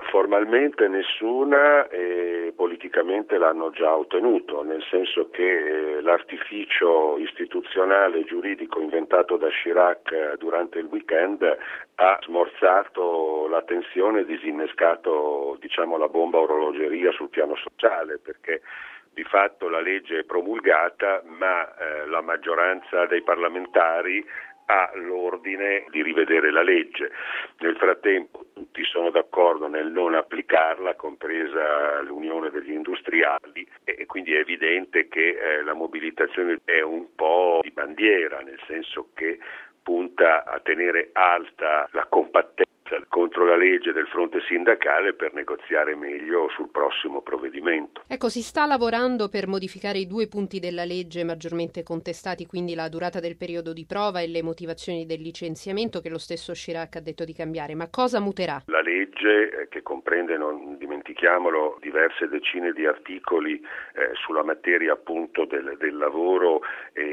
Formalmente nessuna e politicamente l'hanno già ottenuto, nel senso che l'artificio istituzionale e giuridico inventato da Chirac durante il weekend ha smorzato la tensione e disinnescato, la bomba a orologeria sul piano sociale, perché di fatto la legge è promulgata, ma la maggioranza dei parlamentari ha l'ordine di rivedere la legge. Nel frattempo tutti sono d'accordo nel non applicarla, compresa l'Unione degli Industriali, e quindi è evidente che la mobilitazione è un po' di bandiera, nel senso che punta a tenere alta la compattezza contro la legge del fronte sindacale per negoziare meglio sul prossimo provvedimento. Ecco, si sta lavorando per modificare i 2 punti della legge maggiormente contestati, quindi la durata del periodo di prova e le motivazioni del licenziamento, che lo stesso Chirac ha detto di cambiare. Ma cosa muterà? La legge, che comprende, non dimentichiamolo, diverse decine di articoli sulla materia appunto del lavoro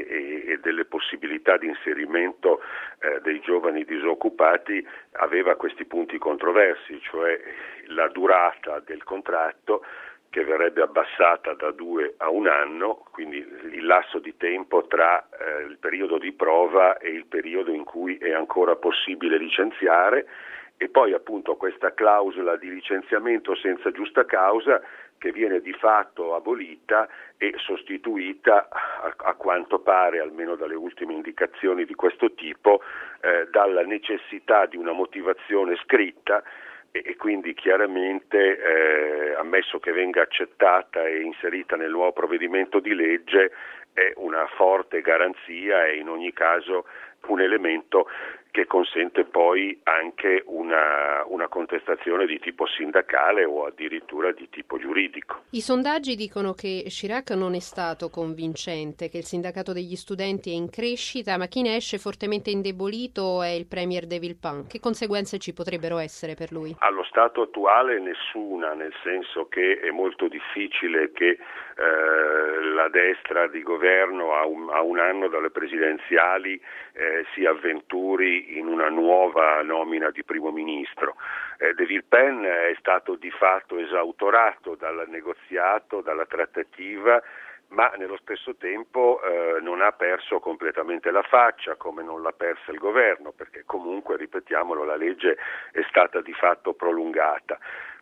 e delle possibilità di inserimento dei giovani disoccupati, aveva questi punti controversi, cioè la durata del contratto, che verrebbe abbassata da 2 a 1 anno, quindi il lasso di tempo tra il periodo di prova e il periodo in cui è ancora possibile licenziare, e poi appunto questa clausola di licenziamento senza giusta causa, che viene di fatto abolita e sostituita, a quanto pare, almeno dalle ultime indicazioni di questo tipo, dalla necessità di una motivazione scritta, e quindi chiaramente, ammesso che venga accettata e inserita nel nuovo provvedimento di legge, è una forte garanzia e in ogni caso un elemento che consente poi anche una contestazione di tipo sindacale o addirittura di tipo giuridico. I sondaggi dicono che Chirac non è stato convincente, che il sindacato degli studenti è in crescita, ma chi ne esce fortemente indebolito è il premier de Villepin. Che conseguenze ci potrebbero essere per lui? Allo stato attuale nessuna, nel senso che è molto difficile che la destra di governo a un anno dalle presidenziali si avventuri in una nuova nomina di primo ministro. De Villepin è stato di fatto esautorato dal negoziato, dalla trattativa, ma nello stesso tempo non ha perso completamente la faccia, come non l'ha persa il governo, perché comunque, ripetiamolo, la legge è stata di fatto prolungata.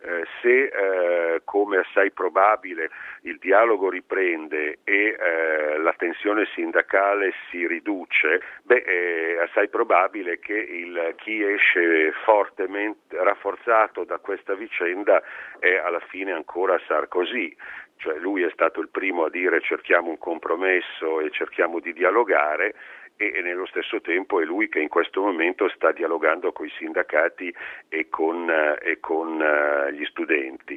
Se, come assai probabile, il dialogo riprende e la tensione sindacale si riduce, è assai probabile che chi esce fortemente rafforzato da questa vicenda è alla fine ancora Sarkozy. Cioè lui è stato il primo a dire cerchiamo un compromesso e cerchiamo di dialogare, e nello stesso tempo è lui che in questo momento sta dialogando con i sindacati e con gli studenti.